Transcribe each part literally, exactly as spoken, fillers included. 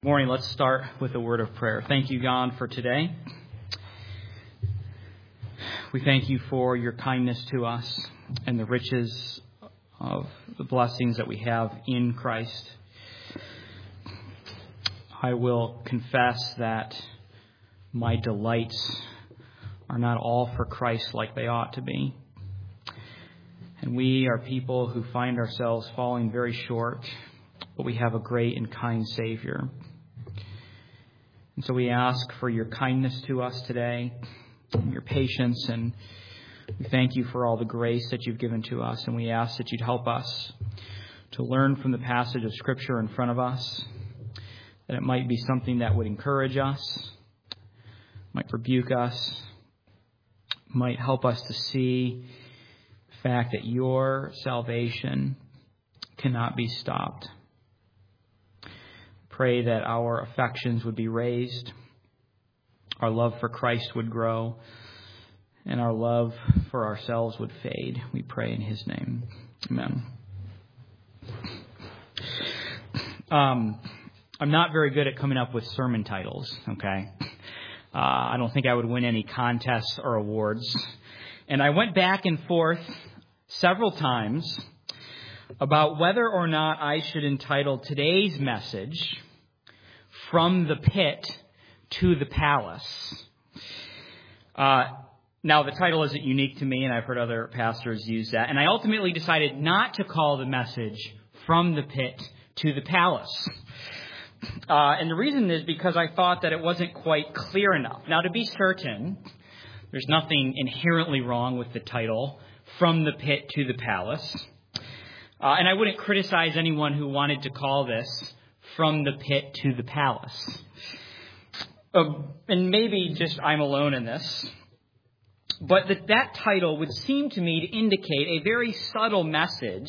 Morning. Let's start with a word of prayer. Thank you, God, for today. We thank you for your kindness to us and the riches of the blessings that we have in Christ. I will confess that my delights are not all for Christ like they ought to be. And we are people who find ourselves falling very short, but we have a great and kind Savior. And so we ask for your kindness to us today, your patience, and we thank you for all the grace that you've given to us. And we ask that you'd help us to learn from the passage of Scripture in front of us, that it might be something that would encourage us, might rebuke us, might help us to see the fact that your salvation cannot be stopped. Pray that our affections would be raised, our love for Christ would grow, and our love for ourselves would fade. We pray in his name. Amen. Um, I'm not very good at coming up with sermon titles, okay? Uh, I don't think I would win any contests or awards. And I went back and forth several times about whether or not I should entitle today's message From the Pit to the Palace. Uh, now, the title isn't unique to me, and I've heard other pastors use that. And I ultimately decided not to call the message From the Pit to the Palace. Uh, and the reason is because I thought that it wasn't quite clear enough. Now, to be certain, there's nothing inherently wrong with the title From the Pit to the Palace. Uh, and I wouldn't criticize anyone who wanted to call this From the Pit to the Palace. Uh, and maybe just I'm alone in this. But that, that title would seem to me to indicate a very subtle message.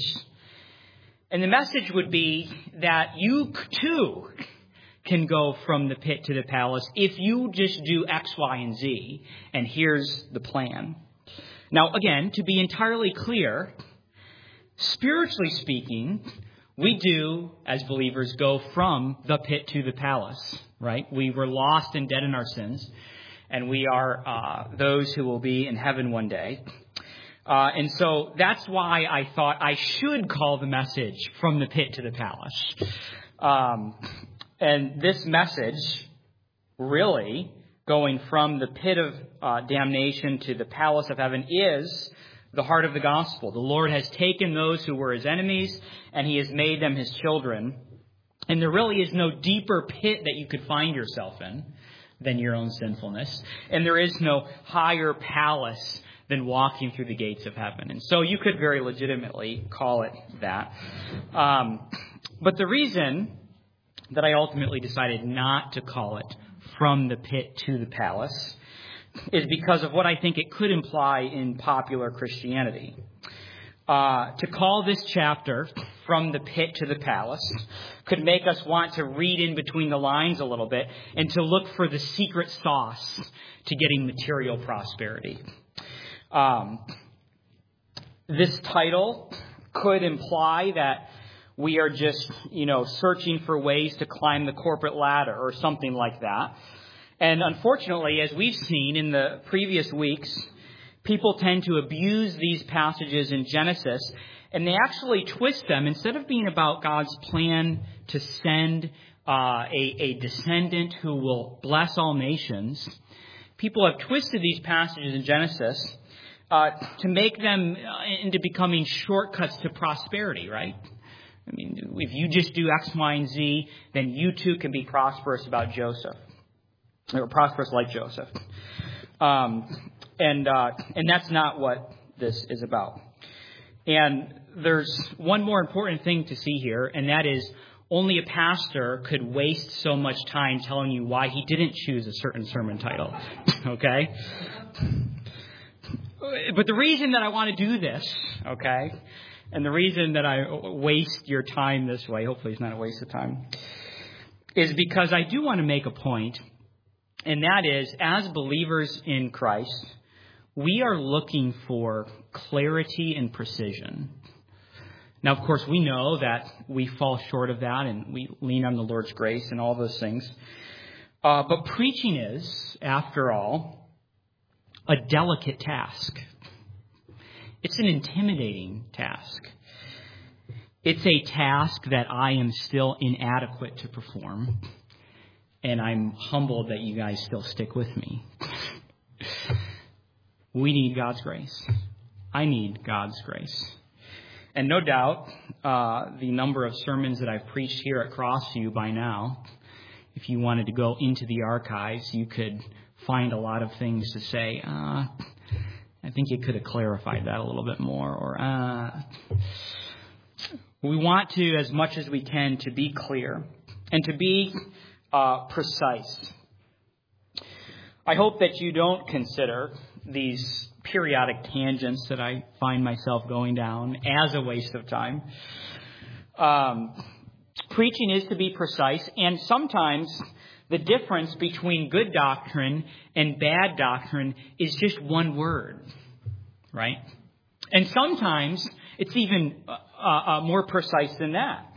And the message would be that you too can go from the pit to the palace if you just do X, Y, and Z. And here's the plan. Now, again, to be entirely clear, spiritually speaking, we do, as believers, go from the pit to the palace, right? We were lost and dead in our sins, and we are uh, those who will be in heaven one day. Uh, and so that's why I thought I should call the message From the Pit to the Palace. Um, and this message, really, going from the pit of uh, damnation to the palace of heaven, is the heart of the gospel. The Lord has taken those who were his enemies, and he has made them his children. And there really is no deeper pit that you could find yourself in than your own sinfulness. And there is no higher palace than walking through the gates of heaven. And so you could very legitimately call it that. Um, but the reason that I ultimately decided not to call it From the Pit to the Palace is because of what I think it could imply in popular Christianity. Uh, to call this chapter From the Pit to the Palace could make us want to read in between the lines a little bit and to look for the secret sauce to getting material prosperity. Um, this title could imply that we are just, you know, searching for ways to climb the corporate ladder or something like that. And unfortunately, as we've seen in the previous weeks, people tend to abuse these passages in Genesis, and they actually twist them. Instead of being about God's plan to send uh, a, a descendant who will bless all nations, people have twisted these passages in Genesis uh, to make them into becoming shortcuts to prosperity, right? I mean, if you just do X, Y, and Z, then you too can be prosperous about Joseph. Or prosperous like Joseph. Um, and uh, and that's not what this is about. And there's one more important thing to see here, and that is only a pastor could waste so much time telling you why he didn't choose a certain sermon title. Okay? But the reason that I want to do this, okay, and the reason that I waste your time this way, hopefully it's not a waste of time, is because I do want to make a point. And that is, as believers in Christ, we are looking for clarity and precision. Now, of course, we know that we fall short of that and we lean on the Lord's grace and all those things. Uh, but preaching is, after all, a delicate task. It's an intimidating task. It's a task that I am still inadequate to perform. And I'm humbled that you guys still stick with me. We need God's grace. I need God's grace. And no doubt, uh, the number of sermons that I've preached here at Crossview by now, if you wanted to go into the archives, you could find a lot of things to say, uh, I think you could have clarified that a little bit more. Or uh, we want to, as much as we can, to be clear and to be uh, precise. I hope that you don't consider these periodic tangents that I find myself going down as a waste of time. Um, preaching is to be precise, and sometimes the difference between good doctrine and bad doctrine is just one word, right? And sometimes it's even uh, uh, more precise than that.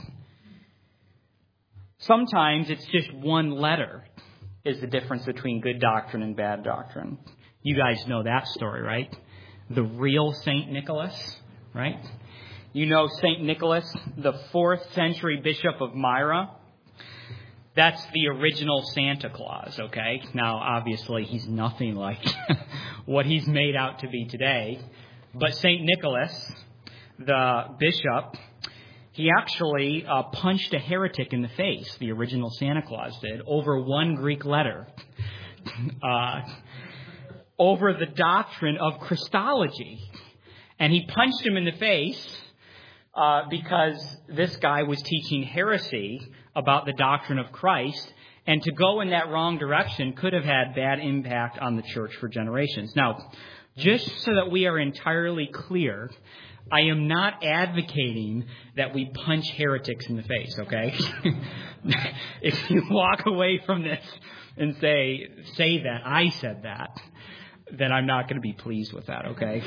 Sometimes it's just one letter is the difference between good doctrine and bad doctrine. You guys know that story, right? The real Saint Nicholas, right? You know Saint Nicholas, the fourth century bishop of Myra. That's the original Santa Claus, okay? Now, obviously, he's nothing like what he's made out to be today. But Saint Nicholas, the bishop, he actually uh, punched a heretic in the face, the original Santa Claus did, over one Greek letter. Uh, over the doctrine of Christology. And he punched him in the face uh, because this guy was teaching heresy about the doctrine of Christ. And to go in that wrong direction could have had bad impact on the church for generations. Now, just so that we are entirely clear, I am not advocating that we punch heretics in the face, okay? If you walk away from this and say, say that, I said that, then I'm not going to be pleased with that, okay?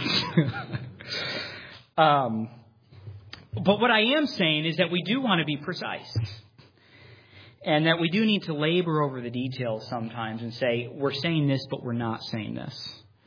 um, but what I am saying is that we do want to be precise. And that we do need to labor over the details sometimes and say, we're saying this, but we're not saying this.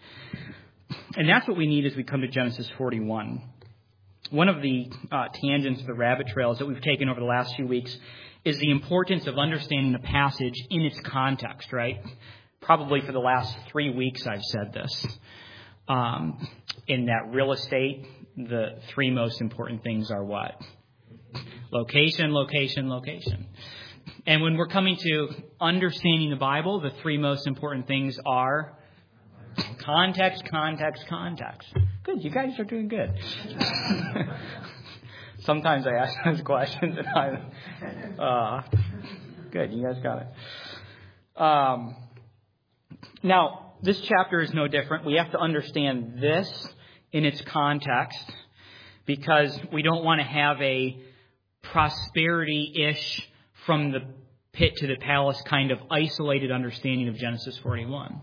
And that's what we need as we come to Genesis forty-one. One of the uh, tangents, the rabbit trails that we've taken over the last few weeks is the importance of understanding the passage in its context, right? Probably for the last three weeks I've said this. Um, in that real estate, the three most important things are what? Location, location, location. And when we're coming to understanding the Bible, the three most important things are context, context, context. Good, you guys are doing good. Sometimes I ask those questions and I'm, uh, good, you guys got it. Um, now, this chapter is no different. We have to understand this in its context because we don't want to have a prosperity-ish from the pit to the palace kind of isolated understanding of Genesis forty-one.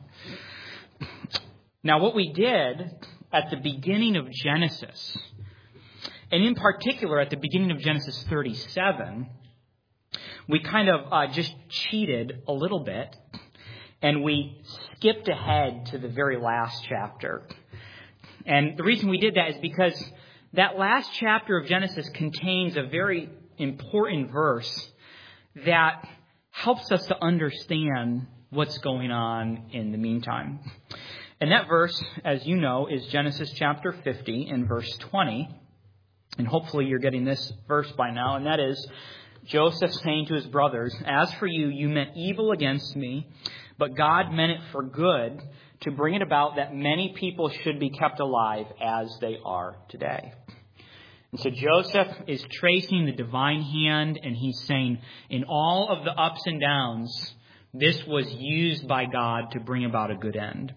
Now, what we did at the beginning of Genesis, and in particular at the beginning of Genesis thirty-seven, we kind of uh, just cheated a little bit, and we skipped ahead to the very last chapter. And the reason we did that is because that last chapter of Genesis contains a very important verse that helps us to understand what's going on in the meantime. And that verse, as you know, is Genesis chapter fifty and verse twenty. And hopefully you're getting this verse by now. And that is Joseph saying to his brothers, "As for you, you meant evil against me, but God meant it for good to bring it about that many people should be kept alive as they are today." And so Joseph is tracing the divine hand, and he's saying, in all of the ups and downs, this was used by God to bring about a good end.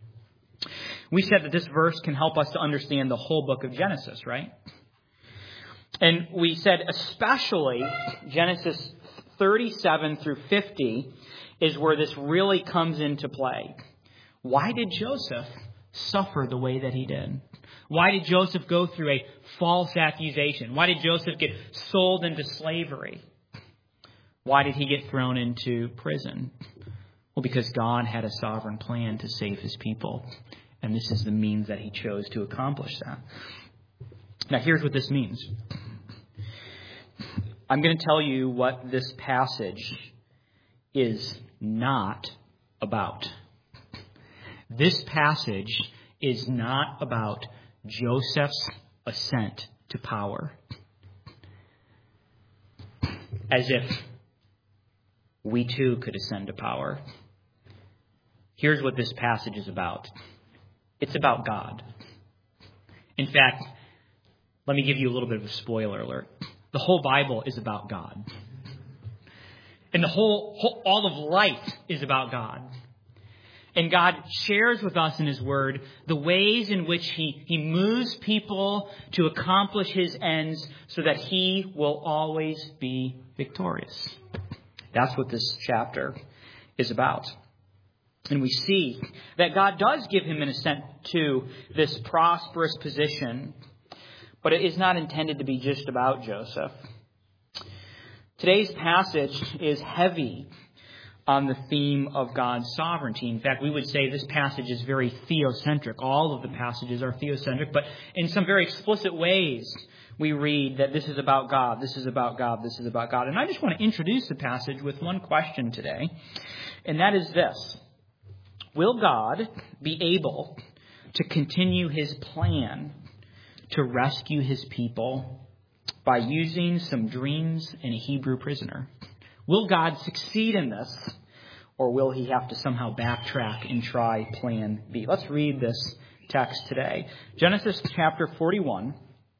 We said that this verse can help us to understand the whole book of Genesis, right? And we said especially Genesis thirty-seven through fifty is where this really comes into play. Why did Joseph suffer the way that he did? Why did Joseph go through a false accusation? Why did Joseph get sold into slavery? Why did he get thrown into prison? Well, because God had a sovereign plan to save his people. And this is the means that he chose to accomplish that. Now, here's what this means. I'm going to tell you what this passage is not about. This passage is not about Joseph's ascent to power. As if we too could ascend to power. Here's what this passage is about. It's about God. In fact, let me give you a little bit of a spoiler alert. The whole Bible is about God. And the whole, whole all of life is about God. And God shares with us in his word the ways in which he, he moves people to accomplish his ends so that he will always be victorious. That's what this chapter is about. And we see that God does give him an ascent to this prosperous position, but it is not intended to be just about Joseph. Today's passage is heavy on the theme of God's sovereignty. In fact, we would say this passage is very theocentric. All of the passages are theocentric, but in some very explicit ways, we read that this is about God, this is about God, this is about God. And I just want to introduce the passage with one question today, and that is this. Will God be able to continue his plan to rescue his people by using some dreams and a Hebrew prisoner? Will God succeed in this, or will he have to somehow backtrack and try plan B? Let's read this text today. Genesis chapter forty-one,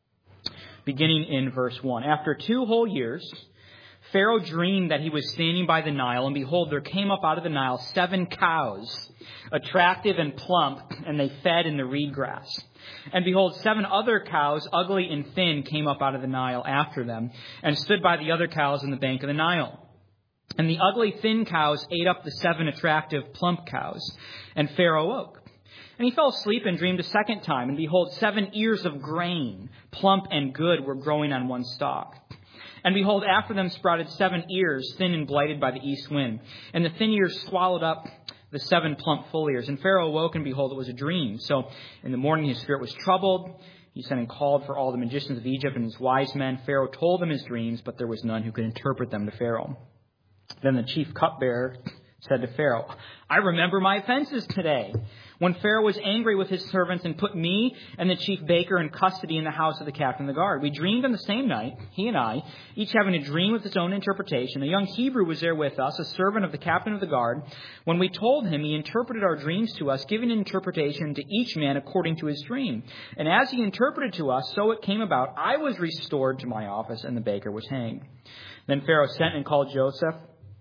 beginning in verse one. After two whole years, Pharaoh dreamed that he was standing by the Nile, and behold, there came up out of the Nile seven cows, attractive and plump, and they fed in the reed grass. And behold, seven other cows, ugly and thin, came up out of the Nile after them, and stood by the other cows on the bank of the Nile. And the ugly, thin cows ate up the seven attractive, plump cows. And Pharaoh awoke. And he fell asleep and dreamed a second time. And behold, seven ears of grain, plump and good, were growing on one stalk. And behold, after them sprouted seven ears, thin and blighted by the east wind. And the thin ears swallowed up the seven plump full ears. And Pharaoh awoke, and behold, it was a dream. So in the morning his spirit was troubled. He sent and called for all the magicians of Egypt and his wise men. Pharaoh told them his dreams, but there was none who could interpret them to Pharaoh. Then the chief cupbearer said to Pharaoh, I remember my offenses today, when Pharaoh was angry with his servants and put me and the chief baker in custody in the house of the captain of the guard. We dreamed on the same night, he and I, each having a dream with its own interpretation. A young Hebrew was there with us, a servant of the captain of the guard. When we told him, he interpreted our dreams to us, giving an interpretation to each man according to his dream. And as he interpreted to us, so it came about, I was restored to my office, and the baker was hanged. Then Pharaoh sent and called Joseph,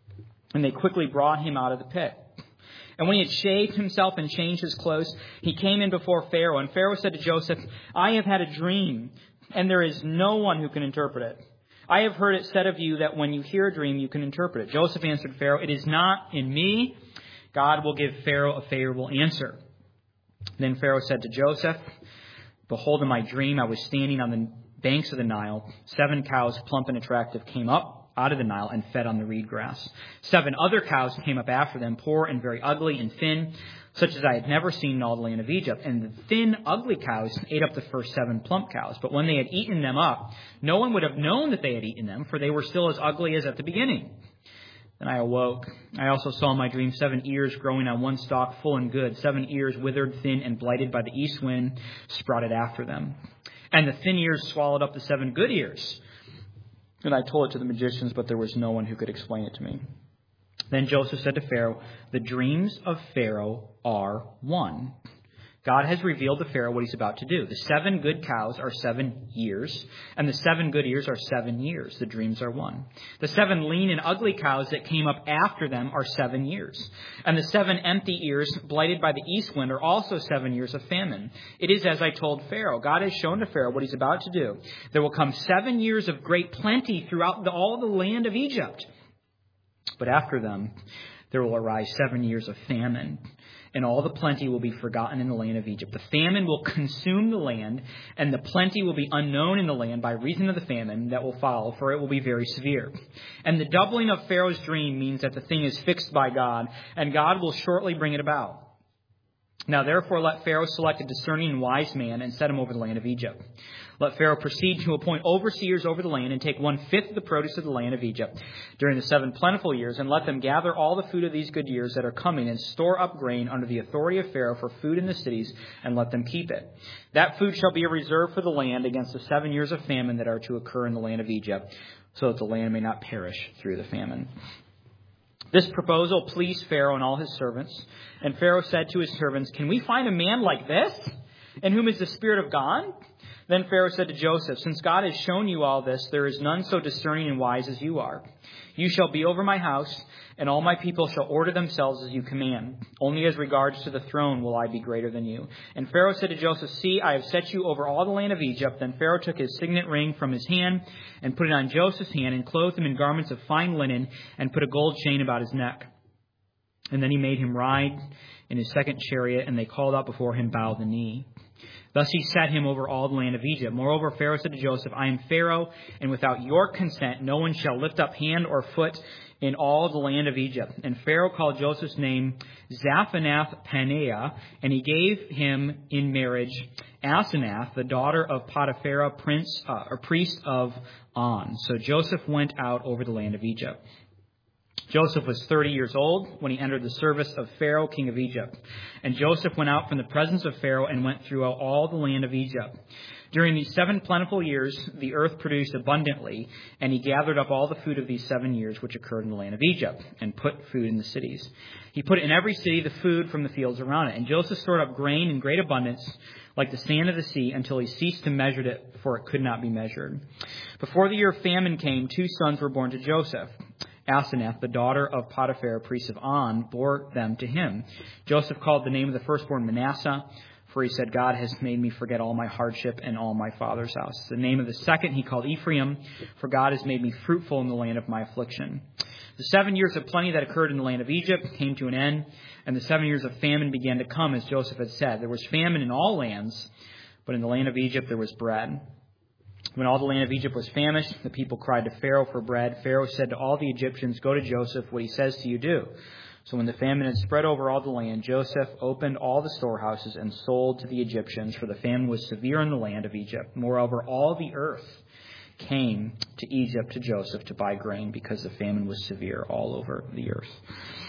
and they quickly brought him out of the pit. And when he had shaved himself and changed his clothes, he came in before Pharaoh. And Pharaoh said to Joseph, I have had a dream, and there is no one who can interpret it. I have heard it said of you that when you hear a dream, you can interpret it. Joseph answered Pharaoh, it is not in me. God will give Pharaoh a favorable answer. Then Pharaoh said to Joseph, behold, in my dream I was standing on the banks of the Nile. Seven cows, plump and attractive, came up out of the Nile and fed on the reed grass. Seven other cows came up after them, poor and very ugly and thin, such as I had never seen in all the land of Egypt. And the thin, ugly cows ate up the first seven plump cows. But when they had eaten them up, no one would have known that they had eaten them, for they were still as ugly as at the beginning. Then I awoke. I also saw in my dream seven ears growing on one stalk, full and good. Seven ears, withered, thin, and blighted by the east wind, sprouted after them. And the thin ears swallowed up the seven good ears. And I told it to the magicians, but there was no one who could explain it to me. Then Joseph said to Pharaoh, the dreams of Pharaoh are one. God has revealed to Pharaoh what he's about to do. The seven good cows are seven years, and the seven good ears are seven years. The dreams are one. The seven lean and ugly cows that came up after them are seven years. And the seven empty ears, blighted by the east wind, are also seven years of famine. It is as I told Pharaoh. God has shown to Pharaoh what he's about to do. There will come seven years of great plenty throughout the, all the land of Egypt. But after them, there will arise seven years of famine, and all the plenty will be forgotten in the land of Egypt. The famine will consume the land, and the plenty will be unknown in the land by reason of the famine that will follow, for it will be very severe. And the doubling of Pharaoh's dream means that the thing is fixed by God, and God will shortly bring it about. Now therefore let Pharaoh select a discerning and wise man and set him over the land of Egypt. Let Pharaoh proceed to appoint overseers over the land and take one-fifth of the produce of the land of Egypt during the seven plentiful years, and let them gather all the food of these good years that are coming and store up grain under the authority of Pharaoh for food in the cities, and let them keep it. That food shall be a reserve for the land against the seven years of famine that are to occur in the land of Egypt, so that the land may not perish through the famine. This proposal pleased Pharaoh and all his servants. And Pharaoh said to his servants, "Can we find a man like this, in whom is the Spirit of God?" Then Pharaoh said to Joseph, "Since God has shown you all this, there is none so discerning and wise as you are. You shall be over my house, and all my people shall order themselves as you command. Only as regards to the throne will I be greater than you." And Pharaoh said to Joseph, "See, I have set you over all the land of Egypt." Then Pharaoh took his signet ring from his hand and put it on Joseph's hand, and clothed him in garments of fine linen, and put a gold chain about his neck. And then he made him ride in his second chariot, and they called out before him, "Bow the knee." Thus he set him over all the land of Egypt. Moreover, Pharaoh said to Joseph, "I am Pharaoh, and without your consent no one shall lift up hand or foot in all the land of Egypt." And Pharaoh called Joseph's name Zaphenath-Paneah, and he gave him in marriage Asenath, the daughter of Potiphar, prince uh, or priest of On. So Joseph went out over the land of Egypt. Joseph was thirty years old when he entered the service of Pharaoh, king of Egypt. And Joseph went out from the presence of Pharaoh and went throughout all the land of Egypt. During these seven plentiful years, the earth produced abundantly, and he gathered up all the food of these seven years which occurred in the land of Egypt, and put food in the cities. He put in every city the food from the fields around it. And Joseph stored up grain in great abundance, like the sand of the sea, until he ceased to measure it, for it could not be measured. Before the year of famine came, two sons were born to Joseph. Asenath, the daughter of Potiphar, priest of On, bore them to him. Joseph called the name of the firstborn Manasseh, for he said, "God has made me forget all my hardship and all my father's house." The name of the second he called Ephraim, for God has made me fruitful in the land of my affliction. The seven years of plenty that occurred in the land of Egypt came to an end, and the seven years of famine began to come, as Joseph had said. There was famine in all lands, but in the land of Egypt there was bread. When all the land of Egypt was famished, the people cried to Pharaoh for bread. Pharaoh said to all the Egyptians, "Go to Joseph, what he says to you do." So when the famine had spread over all the land, Joseph opened all the storehouses and sold to the Egyptians, for the famine was severe in the land of Egypt. Moreover, all the earth came to Egypt to Joseph to buy grain, because the famine was severe all over the earth.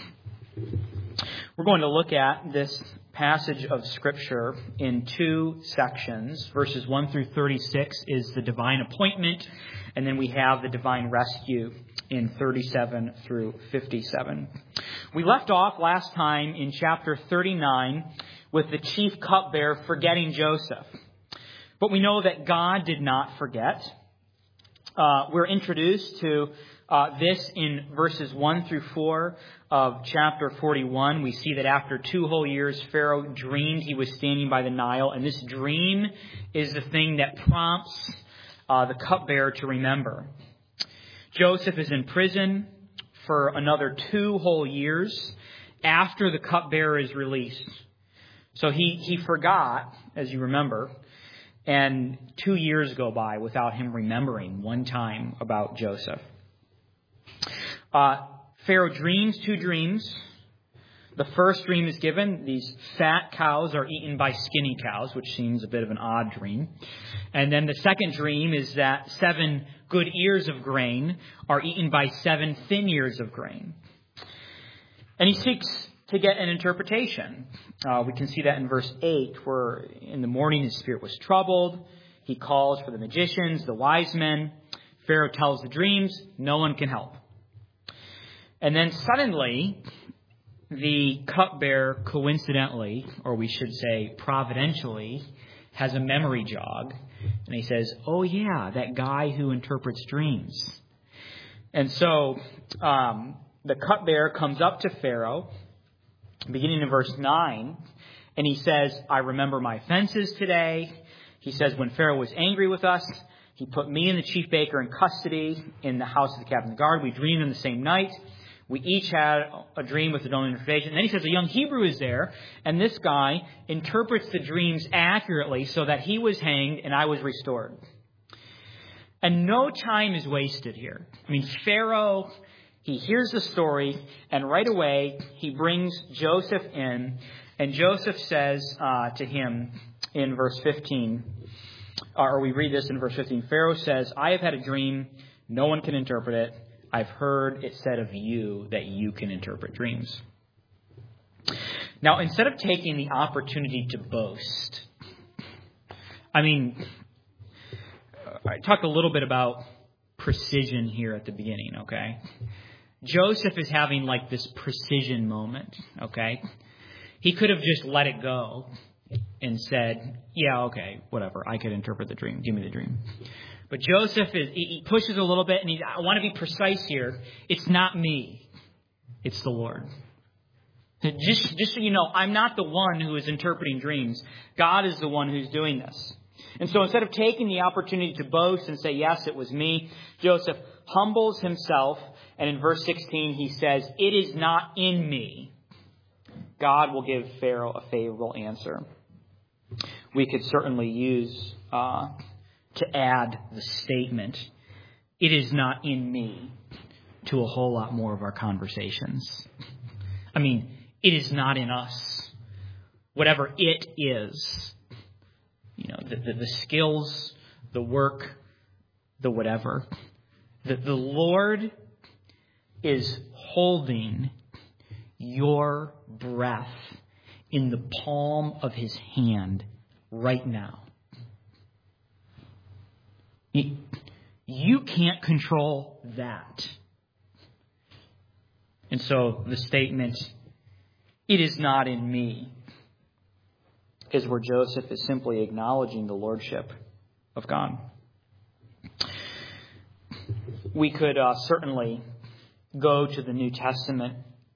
We're going to look at this passage of Scripture in two sections. Verses one through thirty-six is the divine appointment, and then we have the divine rescue in thirty-seven through fifty-seven. We left off last time in chapter thirty-nine with the chief cupbearer forgetting Joseph. But we know that God did not forget. Uh, we're introduced to uh, this in verses one through four of chapter forty-one. We see that after two whole years, Pharaoh dreamed he was standing by the Nile. And this dream is the thing that prompts uh, the cupbearer to remember. Joseph is in prison for another two whole years after the cupbearer is released. So he, he forgot, as you remember, and two years go by without him remembering one time about Joseph. Uh, Pharaoh dreams two dreams. The first dream is given. These fat cows are eaten by skinny cows, which seems a bit of an odd dream. And then the second dream is that seven good ears of grain are eaten by seven thin ears of grain. And he seeks to get an interpretation. Uh, we can see that in verse eight, where in the morning his spirit was troubled. He calls for the magicians, the wise men. Pharaoh tells the dreams. No one can help. And then suddenly, the cupbearer coincidentally, or we should say providentially, has a memory jog. And he says, "Oh yeah, that guy who interprets dreams." And so um, the cupbearer comes up to Pharaoh, beginning in verse nine, and he says, "I remember my offenses today." He says, "When Pharaoh was angry with us, he put me and the chief baker in custody in the house of the captain of the guard. We dreamed in the same night. We each had a dream with a known interpretation. And then he says a young Hebrew is there, and this guy interprets the dreams accurately so that he was hanged and I was restored. And no time is wasted here. I mean, Pharaoh, he hears the story, and right away he brings Joseph in, and Joseph says uh, to him in verse fifteen, or we read this in verse fifteen, Pharaoh says, I have had a dream, no one can interpret it. I've heard it said of you that you can interpret dreams. Now, instead of taking the opportunity to boast, I mean, I talked a little bit about precision here at the beginning, okay? Joseph is having like this precision moment, okay? He could have just let it go and said, yeah, okay, whatever, I could interpret the dream. Give me the dream. But Joseph, is he pushes a little bit, and he, I want to be precise here. It's not me. It's the Lord. Just, just so you know, I'm not the one who is interpreting dreams. God is the one who's doing this. And so instead of taking the opportunity to boast and say, yes, it was me, Joseph humbles himself. And in verse sixteen, he says, it is not in me. God will give Pharaoh a favorable answer. We could certainly use... Uh, to add the statement, it is not in me, to a whole lot more of our conversations. I mean, it is not in us. Whatever it is, you know, the, the, the skills, the work, the whatever. The, the Lord is holding your breath in the palm of his hand right now. You can't control that. And so the statement, it is not in me, is where Joseph is simply acknowledging the lordship of God. We could uh, certainly go to the New Testament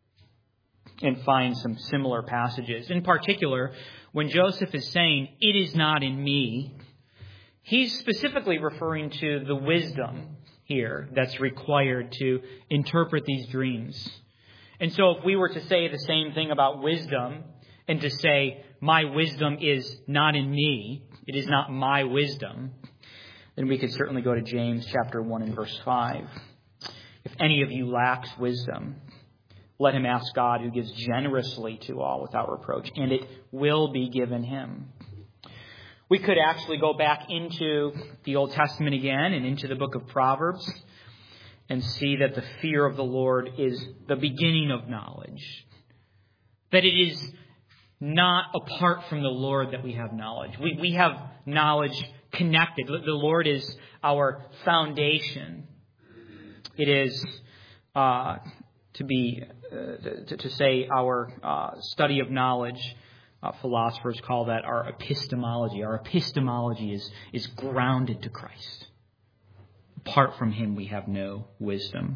and find some similar passages. In particular, when Joseph is saying, it is not in me, he's specifically referring to the wisdom here that's required to interpret these dreams. And so if we were to say the same thing about wisdom and to say, my wisdom is not in me, it is not my wisdom, then we could certainly go to James chapter one and verse five. If any of you lacks wisdom, let him ask God, who gives generously to all without reproach, and it will be given him. We could actually go back into the Old Testament again and into the book of Proverbs and see that the fear of the Lord is the beginning of knowledge. That it is not apart from the Lord that we have knowledge. We, we have knowledge connected. The Lord is our foundation. It is uh, to be uh, to, to say our uh, study of knowledge. Uh, philosophers call that our epistemology. Our epistemology is, is grounded to Christ. Apart from him, we have no wisdom.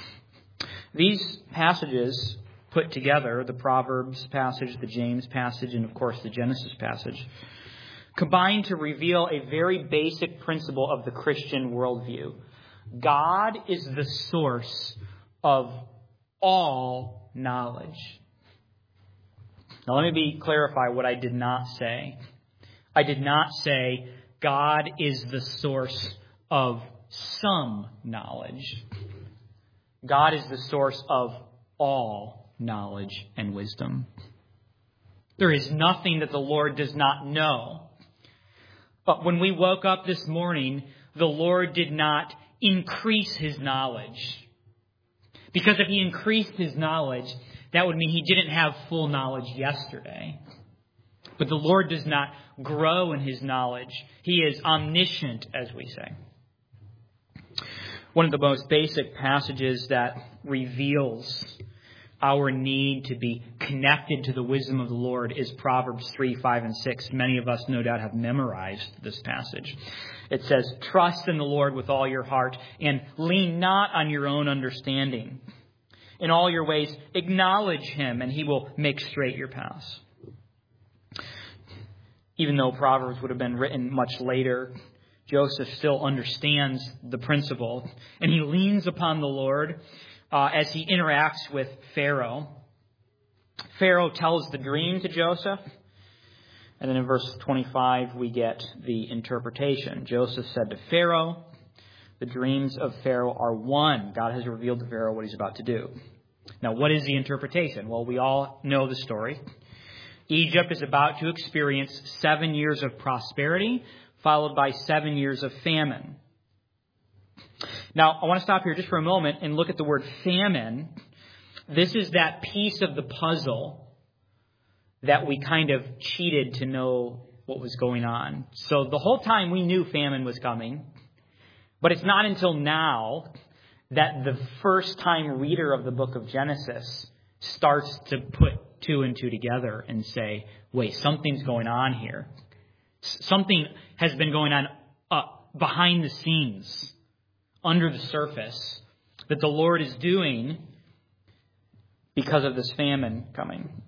These passages put together, the Proverbs passage, the James passage, and of course the Genesis passage, combine to reveal a very basic principle of the Christian worldview. God is the source of all knowledge. Now let me be clarify what I did not say. I did not say God is the source of some knowledge. God is the source of all knowledge and wisdom. There is nothing that the Lord does not know. But when we woke up this morning, the Lord did not increase his knowledge. Because if he increased his knowledge, that would mean he didn't have full knowledge yesterday. But the Lord does not grow in his knowledge. He is omniscient, as we say. One of the most basic passages that reveals our need to be connected to the wisdom of the Lord is Proverbs three, five, and six. Many of us, no doubt, have memorized this passage. It says, trust in the Lord with all your heart and lean not on your own understanding. In all your ways, acknowledge him, and he will make straight your paths. Even though Proverbs would have been written much later, Joseph still understands the principle, and he leans upon the Lord uh, as he interacts with Pharaoh. Pharaoh tells the dream to Joseph. And then in verse twenty-five, we get the interpretation. Joseph said to Pharaoh, the dreams of Pharaoh are one. God has revealed to Pharaoh what he's about to do. Now, what is the interpretation? Well, we all know the story. Egypt is about to experience seven years of prosperity, followed by seven years of famine. Now, I want to stop here just for a moment and look at the word famine. This is that piece of the puzzle that we kind of cheated to know what was going on. So the whole time we knew famine was coming, but it's not until now that the first time reader of the book of Genesis starts to put two and two together and say, wait, something's going on here. Something has been going on uh, behind the scenes, under the surface, that the Lord is doing because of this famine coming.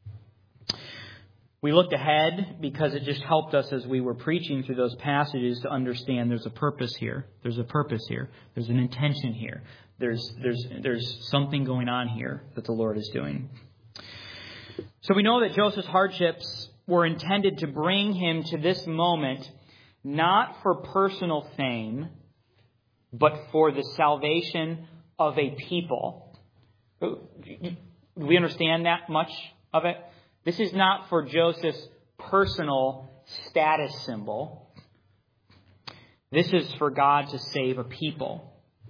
We looked ahead because it just helped us as we were preaching through those passages to understand there's a purpose here. There's a purpose here. There's an intention here. There's there's there's something going on here that the Lord is doing. So we know that Joseph's hardships were intended to bring him to this moment, not for personal fame, but for the salvation of a people. Do we understand that much of it? This is not for Joseph's personal status symbol. This is for God to save a people.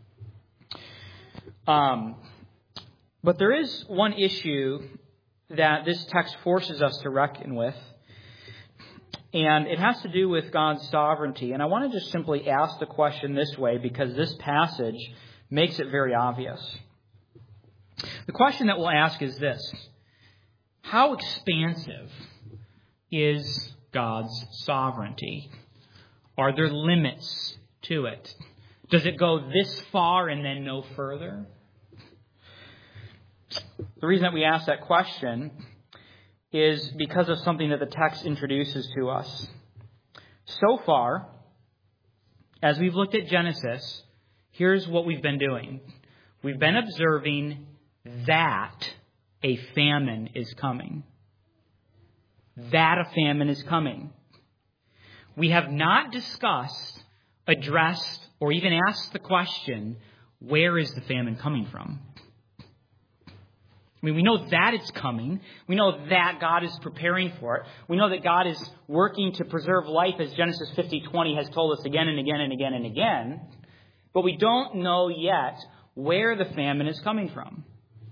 Um, but there is one issue that this text forces us to reckon with, and it has to do with God's sovereignty. And I want to just simply ask the question this way, because this passage makes it very obvious. The question that we'll ask is this: how expansive is God's sovereignty? Are there limits to it? Does it go this far and then no further? The reason that we ask that question is because of something that the text introduces to us. So far, as we've looked at Genesis, here's what we've been doing. We've been observing that a famine is coming. That a famine is coming. We have not discussed, addressed, or even asked the question, where is the famine coming from? I mean, we know that it's coming. We know that God is preparing for it. We know that God is working to preserve life, as Genesis fifty twenty has told us again and again and again and again. But we don't know yet where the famine is coming from.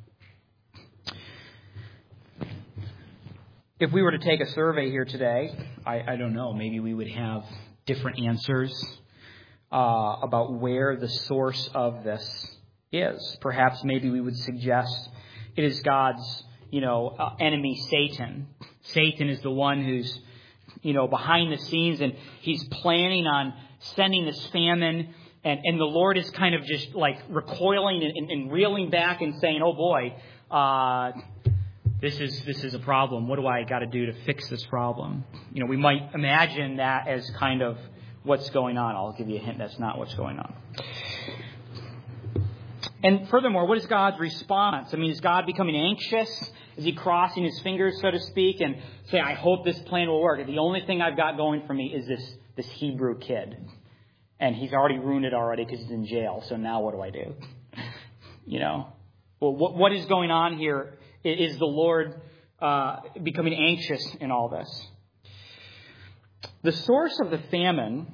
If we were to take a survey here today, I, I don't know, maybe we would have different answers uh, about where the source of this is. Perhaps maybe we would suggest it is God's, you know, uh, enemy, Satan. Satan is the one who's, you know, behind the scenes, and he's planning on sending this famine, and, and the Lord is kind of just like recoiling and, and, and reeling back and saying, oh boy, uh, this is this is a problem. What do I got to do to fix this problem? You know, we might imagine that as kind of what's going on. I'll give you a hint, that's not what's going on. And furthermore, what is God's response? I mean, is God becoming anxious? Is he crossing his fingers, so to speak, and say, I hope this plan will work? The only thing I've got going for me is this, this Hebrew kid. And he's already ruined it already because he's in jail. So now what do I do? You know, well, what, what is going on here? Is the Lord uh, becoming anxious in all this? The source of the famine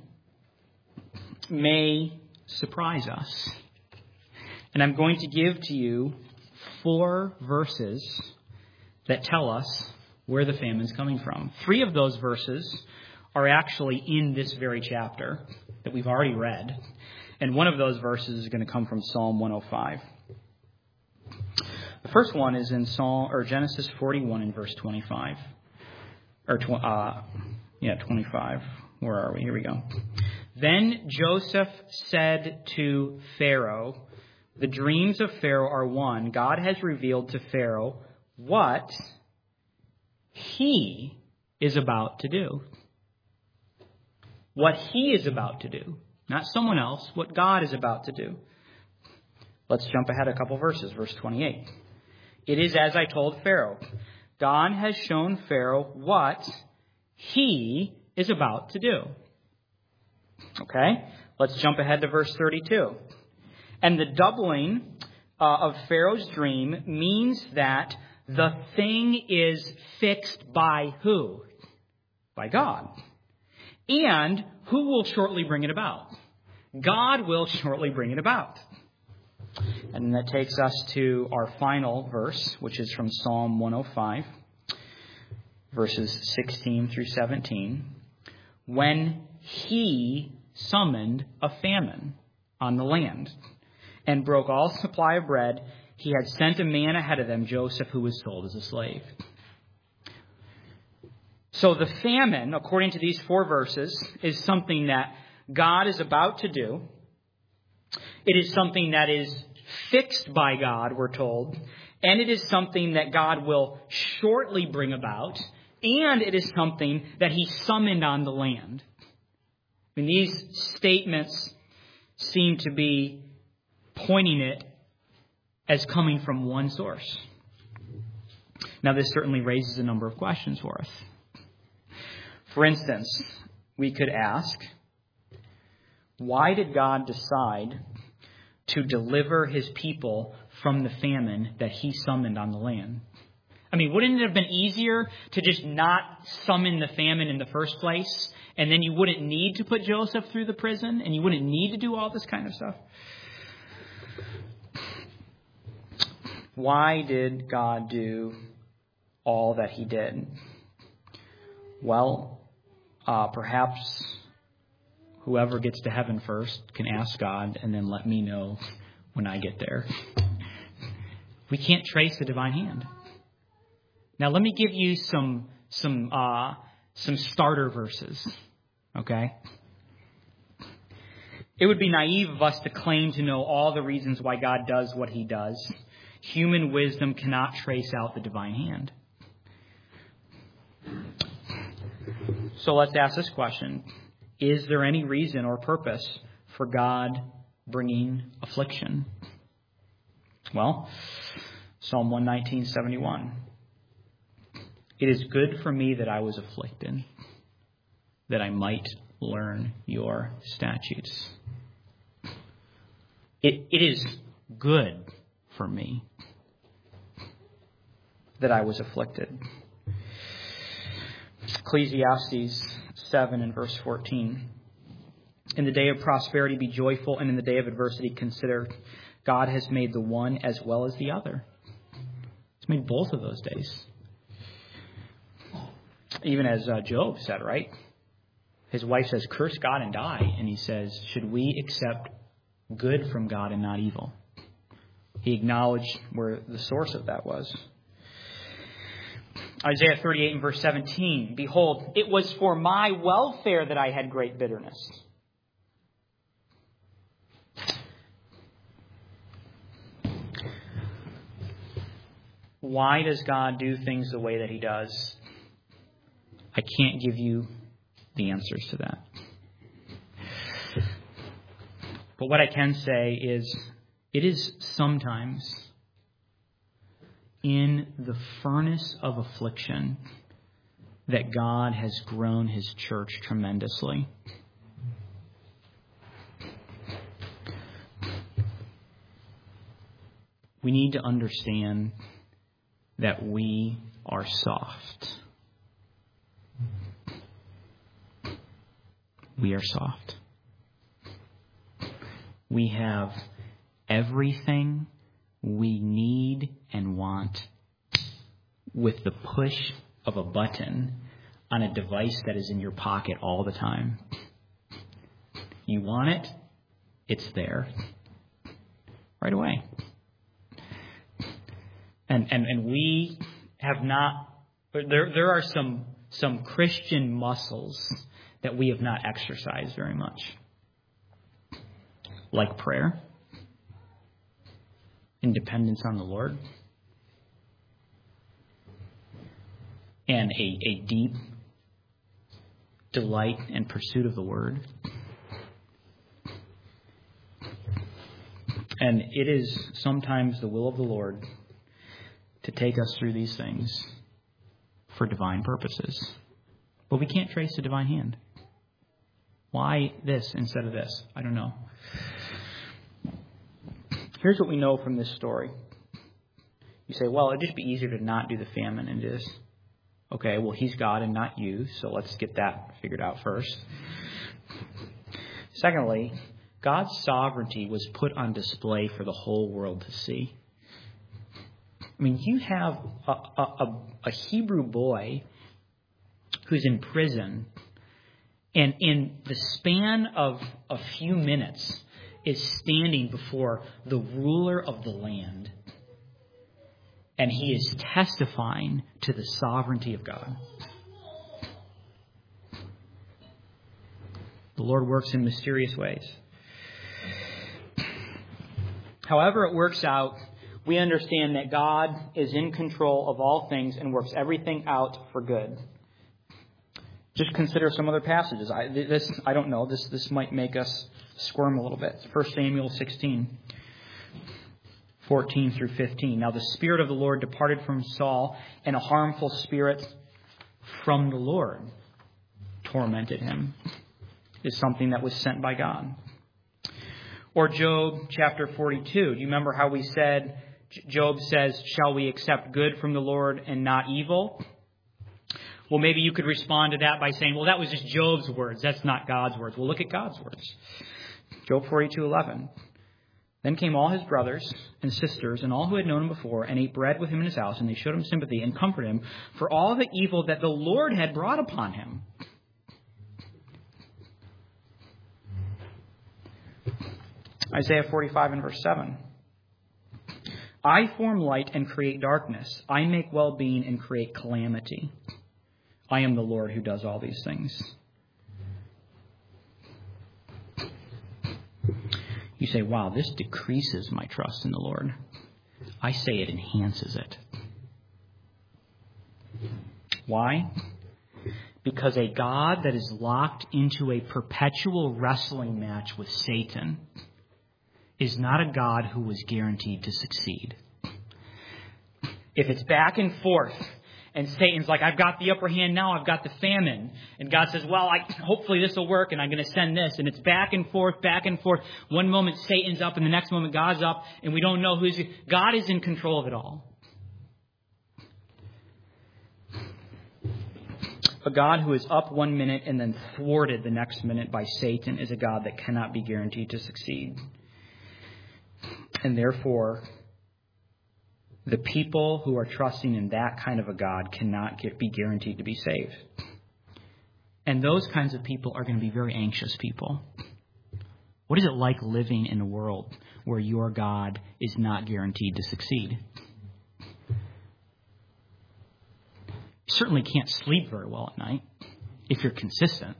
may surprise us. And I'm going to give to you four verses that tell us where the famine is coming from. Three of those verses are actually in this very chapter that we've already read. And one of those verses is going to come from Psalm one oh five. The first one is in Psalm or Genesis forty-one in verse twenty-five. Or tw- uh, yeah, twenty-five. Where are we? Here we go. Then Joseph said to Pharaoh, the dreams of Pharaoh are one. God has revealed to Pharaoh what he is about to do. What he is about to do. Not someone else. What God is about to do. Let's jump ahead a couple verses. Verse twenty-eight. It is as I told Pharaoh. God has shown Pharaoh what he is about to do. Okay? Let's jump ahead to verse thirty-two. And the doubling uh, of Pharaoh's dream means that the thing is fixed by who? By God. And who will shortly bring it about? God will shortly bring it about. And that takes us to our final verse, which is from Psalm one oh five, verses sixteen through seventeen. When he summoned a famine on the land and broke all supply of bread, he had sent a man ahead of them, Joseph, who was sold as a slave. So the famine, according to these four verses, is something that God is about to do. It is something that is fixed by God, we're told. And it is something that God will shortly bring about. And it is something that he summoned on the land. I mean, these statements seem to be pointing it as coming from one source. Now, this certainly raises a number of questions for us. For instance, we could ask, why did God decide to deliver his people from the famine that he summoned on the land? I mean, wouldn't it have been easier to just not summon the famine in the first place? And then you wouldn't need to put Joseph through the prison, and you wouldn't need to do all this kind of stuff. Why did God do all that he did? Well, uh, perhaps whoever gets to heaven first can ask God and then let me know when I get there. We can't trace the divine hand. Now, let me give you some some uh, some starter verses, okay? It would be naive of us to claim to know all the reasons why God does what he does. Human wisdom cannot trace out the divine hand. So let's ask this question. Is there any reason or purpose for God bringing affliction? Well, Psalm one nineteen, seventy-one. It is good for me that I was afflicted, that I might learn your statutes. It, it is good for me that I was afflicted. Ecclesiastes seven and verse fourteen. In the day of prosperity be joyful, and in the day of adversity consider God has made the one as well as the other. He's made both of those days. Even as uh, Job said, right? His wife says, curse God and die. And he says, should we accept good from God and not evil? He acknowledged where the source of that was. Isaiah thirty-eight and verse seventeen. Behold, it was for my welfare that I had great bitterness. Why does God do things the way that he does? I can't give you the answers to that. But what I can say is, it is sometimes in the furnace of affliction that God has grown his church tremendously. We need to understand that we are soft. We are soft. We have everything we need and want with the push of a button on a device that is in your pocket all the time. You want it, it's there right away. And and, and we have not, there there are some some Christian muscles that we have not exercised very much. Like prayer, and dependence on the Lord, and a, a deep delight and pursuit of the Word. And it is sometimes the will of the Lord to take us through these things for divine purposes. But we can't trace the divine hand. Why this instead of this? I don't know. Here's what we know from this story. You say, well, it'd just be easier to not do the famine and just, okay, well, he's God and not you, so let's get that figured out first. Secondly, God's sovereignty was put on display for the whole world to see. I mean, you have a, a, a Hebrew boy who's in prison, and in the span of a few minutes is standing before the ruler of the land. And he is testifying to the sovereignty of God. The Lord works in mysterious ways. However it works out, we understand that God is in control of all things and works everything out for good. Just consider some other passages. I, this, I don't know. This, this might make us squirm a little bit. First Samuel sixteen, fourteen through fifteen. Now the Spirit of the Lord departed from Saul, and a harmful spirit from the Lord tormented him. Is something that was sent by God. Or Job chapter forty-two. Do you remember how we said, Job says, shall we accept good from the Lord and not evil? Well, maybe you could respond to that by saying, well, that was just Job's words. That's not God's words. Well, look at God's words. Job forty-two eleven. Then came all his brothers and sisters and all who had known him before and ate bread with him in his house, and they showed him sympathy and comforted him for all the evil that the Lord had brought upon him. Isaiah forty-five and verse seven. I form light and create darkness. I make well-being and create calamity. I am the Lord who does all these things. You say, wow, this decreases my trust in the Lord. I say it enhances it. Why? Because a God that is locked into a perpetual wrestling match with Satan is not a God who was guaranteed to succeed. If it's back and forth, and Satan's like, I've got the upper hand now, I've got the famine. And God says, well, I, hopefully this will work, and I'm going to send this. And it's back and forth, back and forth. One moment Satan's up, and the next moment God's up, and we don't know who's... God is in control of it all. A God who is up one minute and then thwarted the next minute by Satan is a God that cannot be guaranteed to succeed. And therefore, the people who are trusting in that kind of a God cannot get, be guaranteed to be saved. And those kinds of people are going to be very anxious people. What is it like living in a world where your God is not guaranteed to succeed? You certainly can't sleep very well at night if you're consistent.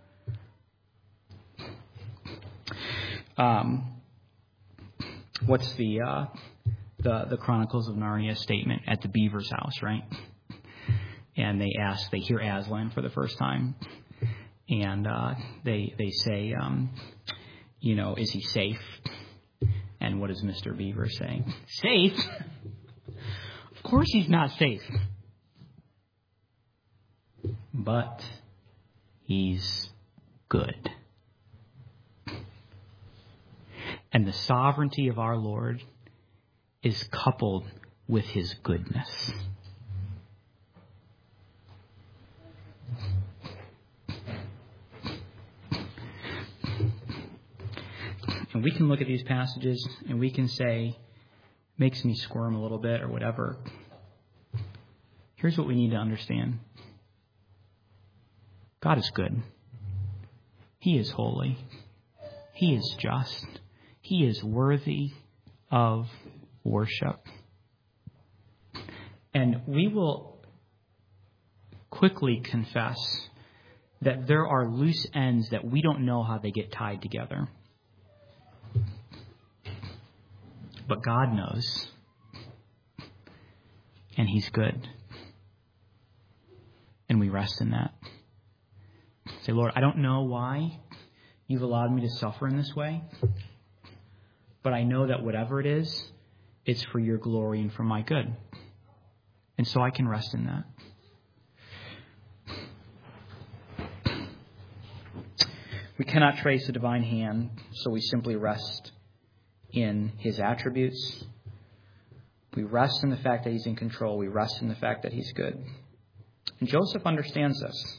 Um, what's the... Uh, The, the Chronicles of Narnia statement at the beaver's house, right? And they ask, they hear Aslan for the first time. And uh, they they say, um, you know, is he safe? And what does Mister Beaver say? Safe? Of course he's not safe. But he's good. And the sovereignty of our Lord is coupled with his goodness. And we can look at these passages and we can say, makes me squirm a little bit or whatever. Here's what we need to understand. God is good. He is holy. He is just. He is worthy of worship. And we will quickly confess that there are loose ends that we don't know how they get tied together. But God knows. And he's good. And we rest in that. Say, Lord, I don't know why you've allowed me to suffer in this way. but I know that whatever it is, it's for your glory and for my good. And so I can rest in that. We cannot trace the divine hand, so we simply rest in his attributes. We rest in the fact that he's in control. We rest in the fact that he's good. And Joseph understands this.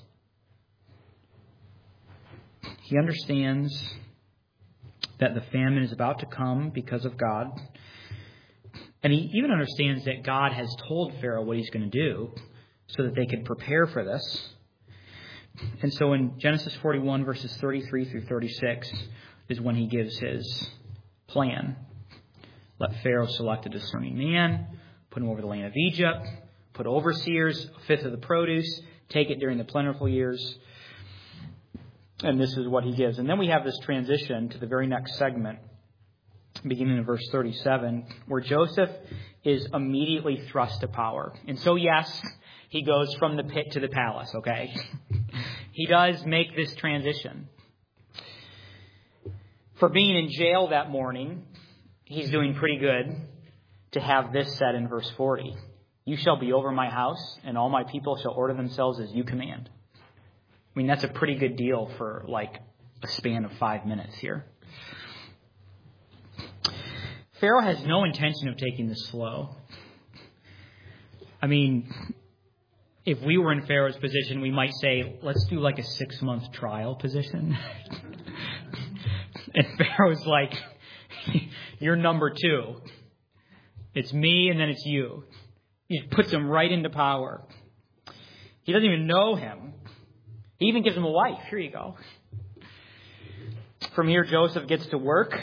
He understands that the famine is about to come because of God. And he even understands that God has told Pharaoh what he's going to do so that they could prepare for this. And so in Genesis forty-one, verses thirty-three through thirty-six, is when he gives his plan. Let Pharaoh select a discerning man, put him over the land of Egypt, put overseers, a fifth of the produce, take it during the plentiful years. And this is what he gives. And then we have this transition to the very next segment, beginning in verse thirty-seven, where Joseph is immediately thrust to power. And so, yes, he goes from the pit to the palace, okay? He does make this transition. For being in jail that morning, he's doing pretty good to have this said in verse forty. You shall be over my house, and all my people shall order themselves as you command. I mean, that's a pretty good deal for like a span of five minutes here. Pharaoh has no intention of taking this slow. I mean, if we were in Pharaoh's position, we might say, let's do like a six-month trial position. And Pharaoh's like, you're number two. It's me and then it's you. He puts him right into power. He doesn't even know him. He even gives him a wife. Here you go. From here, Joseph gets to work.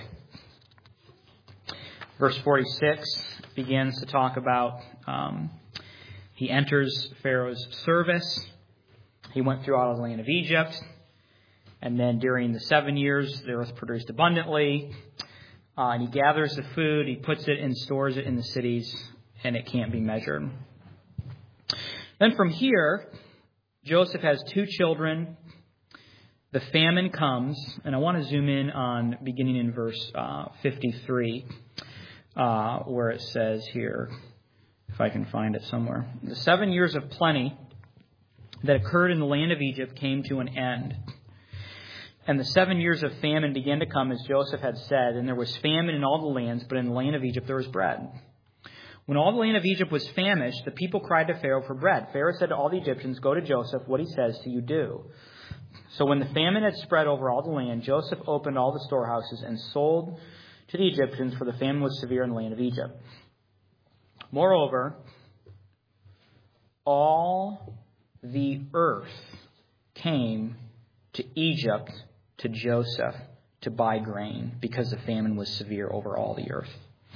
Verse forty-six begins to talk about um, he enters Pharaoh's service. He went throughout all the land of Egypt. And then during the seven years, the earth produced abundantly. Uh, and he gathers the food. He puts it and stores it in the cities. And it can't be measured. Then from here, Joseph has two children. The famine comes. And I want to zoom in on beginning in verse uh, fifty-three. Uh, where it says here, if I can find it somewhere. The seven years of plenty that occurred in the land of Egypt came to an end. And the seven years of famine began to come, as Joseph had said, and there was famine in all the lands, but in the land of Egypt there was bread. When all the land of Egypt was famished, the people cried to Pharaoh for bread. Pharaoh said to all the Egyptians, go to Joseph, what he says to you do. So when the famine had spread over all the land, Joseph opened all the storehouses and sold to the Egyptians, for the famine was severe in the land of Egypt. Moreover, all the earth came to Egypt to Joseph to buy grain, because the famine was severe over all the earth.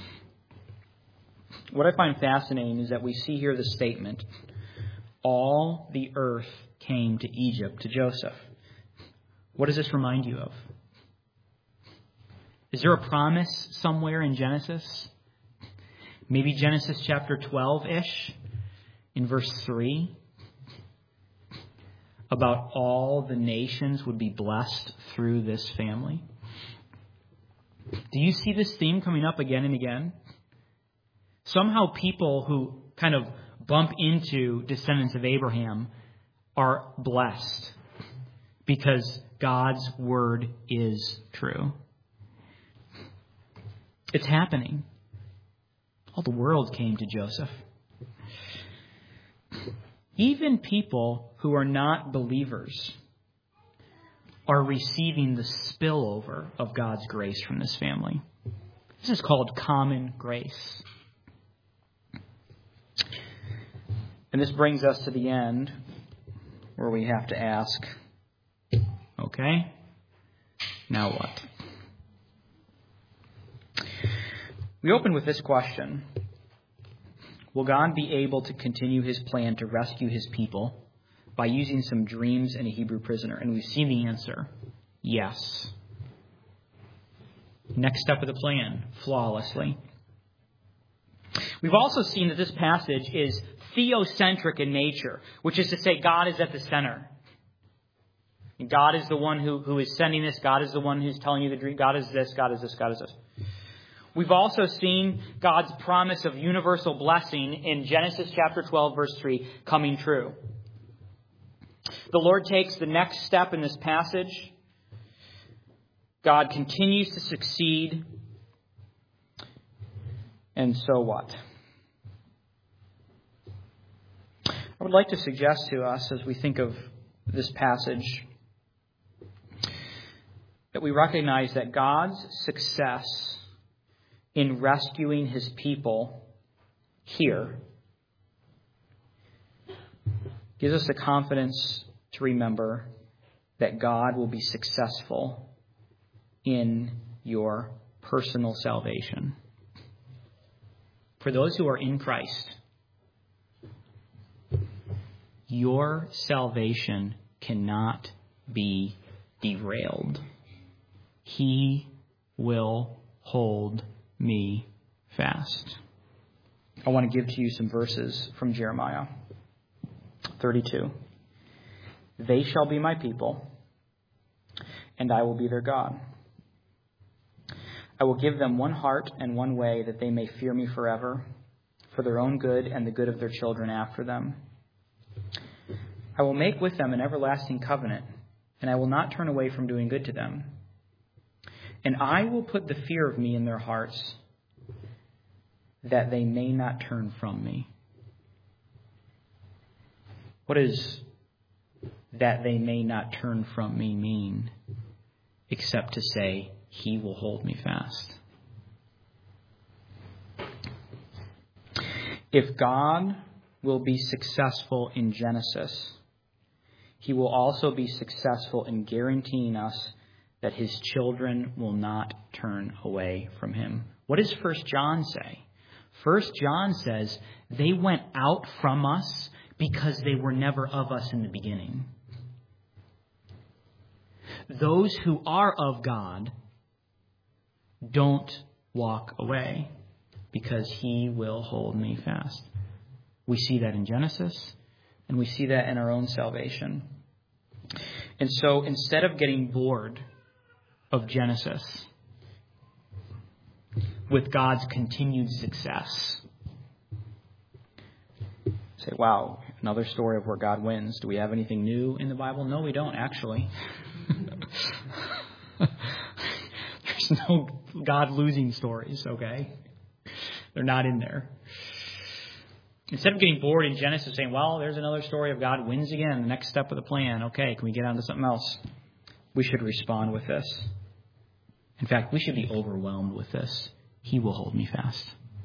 What I find fascinating is that we see here the statement, all the earth came to Egypt to Joseph. What does this remind you of? Is there a promise somewhere in Genesis? Maybe Genesis chapter twelve-ish, in verse three, about all the nations would be blessed through this family. Do you see this theme coming up again and again? Somehow people who kind of bump into descendants of Abraham are blessed because God's word is true. It's happening. All the world came to Joseph. Even people who are not believers are receiving the spillover of God's grace from this family. This is called common grace. And this brings us to the end where we have to ask, okay, now what? We open with this question. Will God be able to continue his plan to rescue his people by using some dreams and a Hebrew prisoner? And we've seen the answer. Yes. Next step of the plan, flawlessly. We've also seen that this passage is theocentric in nature, which is to say God is at the center. God is the one who, who is sending this. God is the one who's telling you the dream. God is this, God is this, God is this. We've also seen God's promise of universal blessing in Genesis chapter twelve, verse three, coming true. The Lord takes the next step in this passage. God continues to succeed. And so what? I would like to suggest to us, as we think of this passage, that we recognize that God's success in rescuing his people here gives us the confidence to remember that God will be successful in your personal salvation. For those who are in Christ, your salvation cannot be derailed. He will hold me fast. I want to give to you some verses from Jeremiah thirty-two. They shall be my people, and I will be their God. I will give them one heart and one way, that they may fear me forever, for their own good and the good of their children after them. I will make with them an everlasting covenant, and I will not turn away from doing good to them. And I will put the fear of me in their hearts, that they may not turn from me. What does that they may not turn from me mean, except to say, he will hold me fast? If God will be successful in Genesis, he will also be successful in guaranteeing us that his children will not turn away from him. What does First John say? First John says, they went out from us because they were never of us in the beginning. Those who are of God don't walk away, because he will hold me fast. We see that in Genesis, and we see that in our own salvation. And so instead of getting bored of Genesis with God's continued success, say, wow, another story of where God wins. Do we have anything new in the Bible? No, we don't, actually. There's no God losing stories, okay? They're not in there. Instead of getting bored in Genesis saying, well, there's another story of God wins again, the next step of the plan. Okay, can we get on to something else? We should respond with this. In fact, we should be overwhelmed with this. He will hold me fast.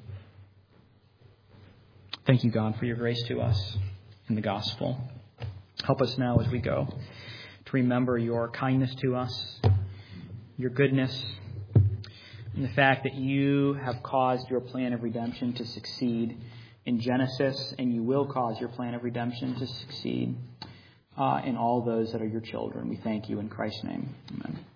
Thank you, God, for your grace to us in the gospel. Help us now as we go to remember your kindness to us, your goodness, and the fact that you have caused your plan of redemption to succeed in Genesis, and you will cause your plan of redemption to succeed uh, in all those that are your children. We thank you in Christ's name. Amen.